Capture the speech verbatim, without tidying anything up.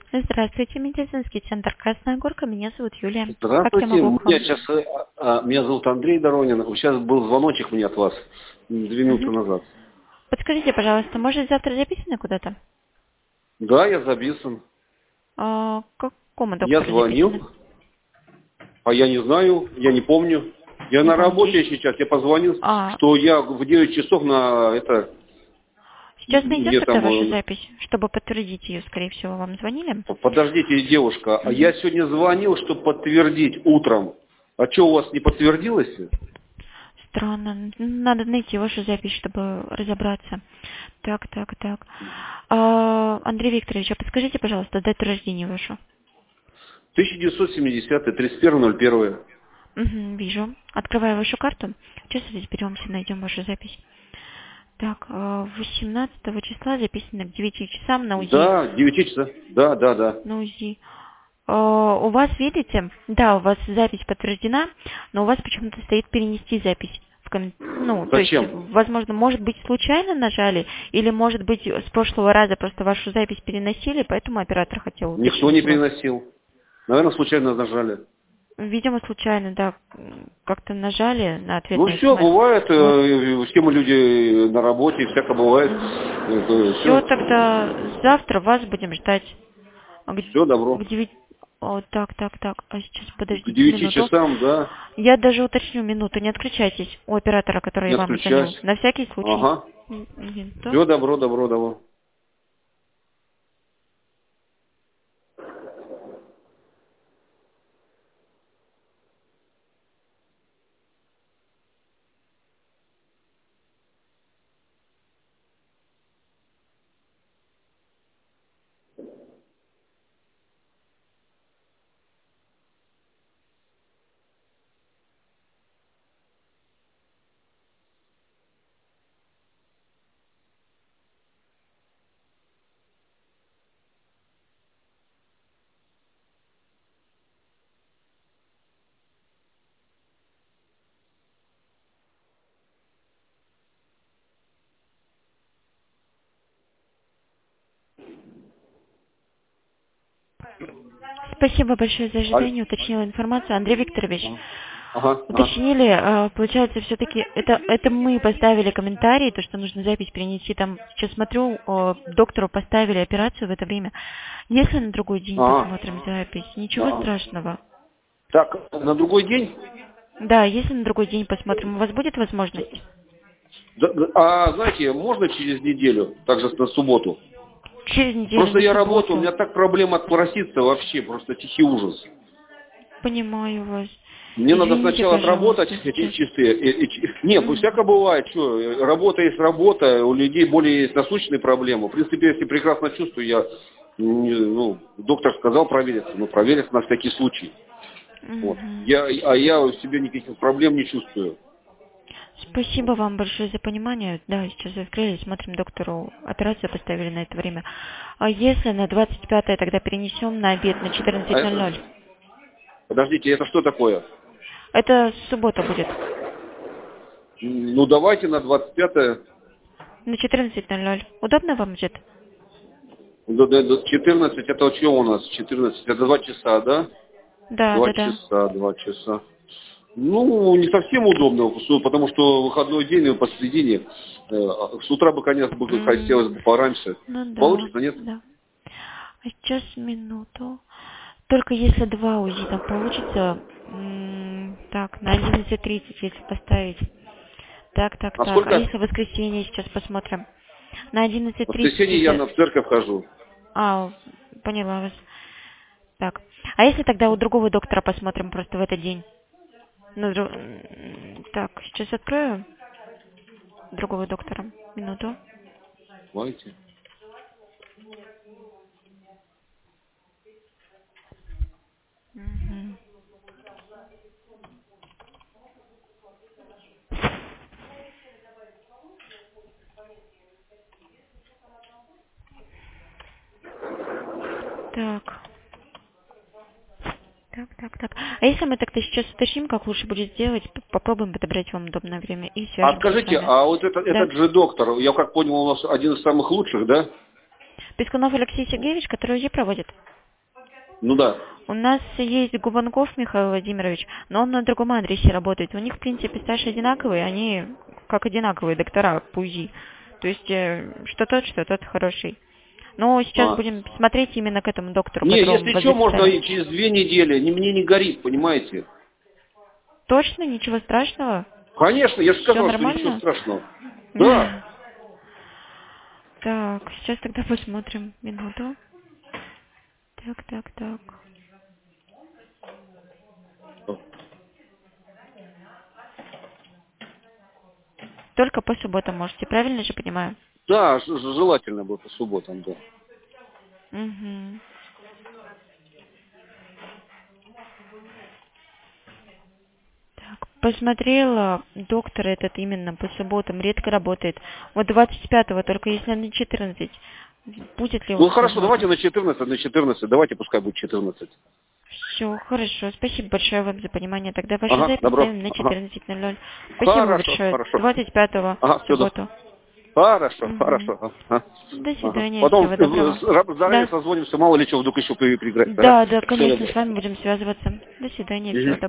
Здравствуйте, медицинский центр Красная Горка. Меня зовут Юлия. Как я Здравствуйте, могу к вам? меня, сейчас, а, меня зовут Андрей Доронин. Сейчас был звоночек мне от вас две минуты Мгм. назад. Подскажите, пожалуйста, может завтра записаны куда-то? Да, я записан. А, к какому Я доктору записаны? звонил, а я не знаю, я не помню. Я Не на помните. работе сейчас, я позвонил, А, что я в девять часов на это, сейчас найдем мне тогда там, вашу э, запись, чтобы подтвердить ее, скорее всего, вам звонили? подождите, девушка, а я Мгм. сегодня звонил, чтобы подтвердить утром. А что, у вас не подтвердилось? Странно. Надо найти вашу запись, чтобы разобраться. Так, так, так. А, Андрей Викторович, а подскажите, пожалуйста, дату рождения вашу. тысяча девятьсот семидесятый, тридцать первое ноль первое. Угу, вижу. Открываю вашу карту. Сейчас разберемся, найдем вашу запись. Так, э, восемнадцатого числа записано к девяти часам на УЗИ. Да, девять часов. Да, да, да. На УЗИ. Э, У вас, видите, да, у вас запись подтверждена, но у вас почему-то стоит перенести запись. В ком- Ну, то есть, Зачем? возможно, может быть, случайно нажали, или, может быть, с прошлого раза просто вашу запись переносили, поэтому оператор хотел Никто не уточнить у вас. переносил. Наверное, случайно нажали. Видимо, случайно, да, как-то нажали на Ну ответный все, смс. бывает, Вот. э, все мы люди на работе, всяко бывает. Все, Все, тогда завтра вас будем ждать. А К, все добро. к девяти... О, так, так, так. А сейчас К подождите девяти минуту. часам, да, Я даже уточню минуту. Не отключайтесь у оператора, который не вам звонил. отключайся. На всякий случай. Ага. М, Минуту. Все добро, добро, добро. Спасибо большое за Аль- ожидание. Уточнила информацию. Андрей Викторович, Ага, ага. уточнили, э, получается, все-таки это, это мы поставили комментарий, то, что нужно запись принести. Там, сейчас смотрю, э, доктору поставили операцию в это время. Если на другой день Ага. посмотрим запись, ничего Ага. страшного. Так, на другой день? Да, если на другой день посмотрим, у вас будет возможность? Да, да, а знаете, можно через неделю, также на субботу? Через неделю, Просто на я работаю, у субботу. меня так проблема отпроситься вообще, просто тихий ужас. Понимаю вас. Мне надо Извините, сначала отработать пожалуйста, эти сейчас. часы. И- и ч- Не, ну Мгм. всяко бывает, что работа есть работа, у людей более есть насущные проблемы. В принципе, если прекрасно чувствую, я, не- ну, доктор сказал провериться, ну, провериться на всякий случай. Вот. Мгм. Я, а я у себя никаких проблем не чувствую. Спасибо вам большое за понимание. Да, сейчас открыли, смотрим, доктору операцию поставили на это время. А если на двадцать пятое тогда перенесем на обед на А четырнадцать ноль ноль? это, подождите, это что такое? Это суббота будет. М, Ну, давайте на двадцать пятое, На четырнадцать ноль ноль. Удобно вам будет? до- до- до четырнадцать, это что у нас? четырнадцать, это два часа, да? Да, Два да, да. часа, два часа. Ну, не совсем удобно, потому что выходной день и посредине. Э, С утра бы, конечно, бы М, хотелось бы пораньше. Ну да, Получится, нет? да. А сейчас минуту. Только если два УЗИ там получится, м, так, на одиннадцать тридцать если поставить. Так, так, А так. А сколько? если в воскресенье сейчас посмотрим? На одиннадцать В тридцать воскресенье я если... на церковь хожу. А, поняла вас. Так. А если тогда у другого доктора посмотрим просто в этот день? На дру- м, Так, сейчас открою другого доктора. Минуту. Знаете? Мгм. Так. Так, так, так. А если мы тогда сейчас уточним, как лучше будет сделать, п- попробуем подобрать вам удобное время и А свяжемся с скажите, вами. а вот этот, Да? этот же доктор, я как понял, у нас один из самых лучших, да? Пескунов Алексей Сергеевич, который УЗИ проводит. Ну да. У нас есть Губанков Михаил Владимирович, но он на другом адресе работает. У них, в принципе, стаж одинаковый, они как одинаковые доктора по УЗИ. То есть, э, что тот, что тот хороший. Но сейчас А. будем смотреть именно к этому доктору, Не, которому если вас что, можно записали. и через две недели. Не, мне не горит, понимаете? Точно? Ничего страшного? Конечно, я же Все сказал, что ничего нормально? страшного. Да. Так, сейчас тогда посмотрим. Минуту. Так, так, так. Только по субботам можете, правильно же понимаю? Да, ж- ж- желательно бы по субботам, да. Угу. Так, посмотрела, доктор этот именно по субботам редко работает. Вот двадцать пятого, только если на четырнадцать. Будет ли у Ну вас хорошо, давайте возможность? на четырнадцать, на четырнадцать, давайте пускай будет четырнадцать. Все, хорошо. Спасибо большое вам за понимание. Тогда вашу Ага, запись добро. ставим на Ага. четырнадцать ноль ноль. Спасибо Хорошо, большое. хорошо. двадцать пятого Ага, в все, да. субботу. Хорошо, Угу. хорошо. Ага. До Ага. свидания. Потом Всего э, доброго. с- ра- заранее Да. созвонимся, мало ли что вдруг еще при- приграть. Ага. Да, да, Всё, конечно, да. с вами будем связываться. До свидания. Всего Мгм. доброго.